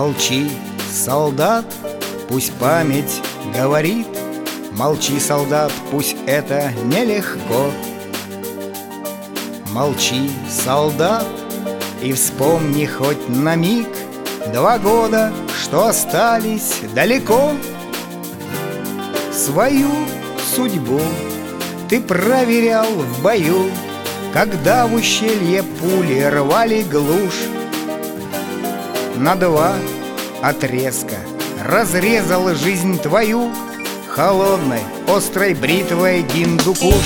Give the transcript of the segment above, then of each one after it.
Молчи, солдат, пусть память говорит. Молчи, солдат, пусть это нелегко. Молчи, солдат, и вспомни хоть на миг 2 года, что остались далеко. Свою судьбу ты проверял в бою, когда в ущелье пули рвали глушь. На 2 отрезка разрезал жизнь твою холодной, острой бритвой Гиндукуш.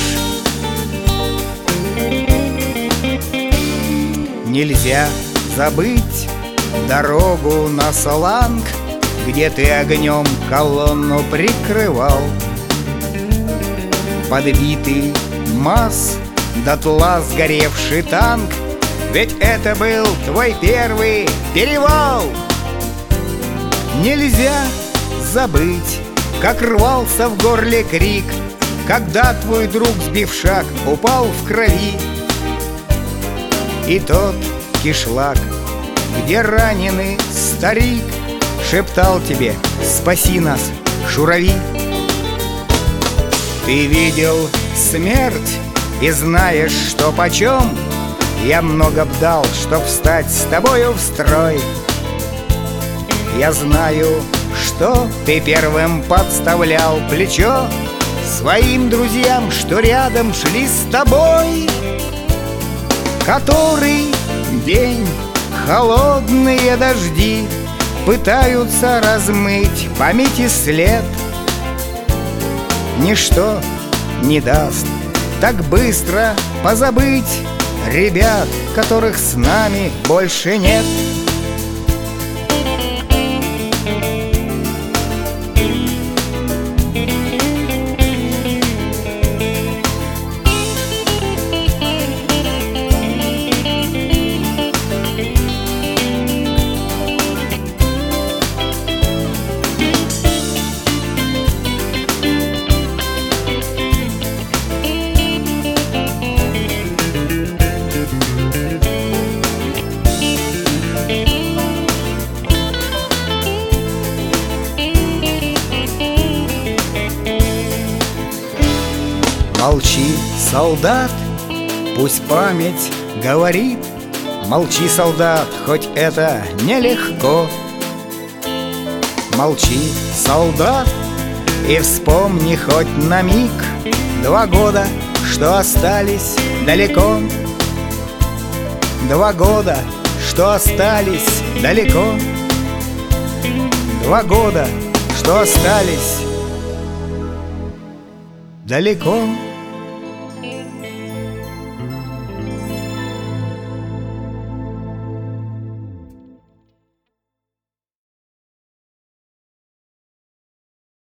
Нельзя забыть дорогу на Саланг, где ты огнем колонну прикрывал. Подбитый МАЗ, дотла сгоревший танк, ведь это был твой первый перевал. Нельзя забыть, как рвался в горле крик, когда твой друг, сбив шаг, упал в крови. И тот кишлак, где раненый старик, шептал тебе: «Спаси нас, шурави!» Ты видел смерть и знаешь, что почем. Я много б дал, чтоб встать с тобою в строй. Я знаю, что ты первым подставлял плечо своим друзьям, что рядом шли с тобой. Который день холодные дожди пытаются размыть памяти след. Ничто не даст так быстро позабыть ребят, которых с нами больше нет. Молчи, солдат, пусть память говорит. Молчи, солдат, хоть это нелегко. Молчи, солдат, и вспомни хоть на миг 2 года, что остались далеко. 2 года, что остались далеко. 2 года, что остались далеко.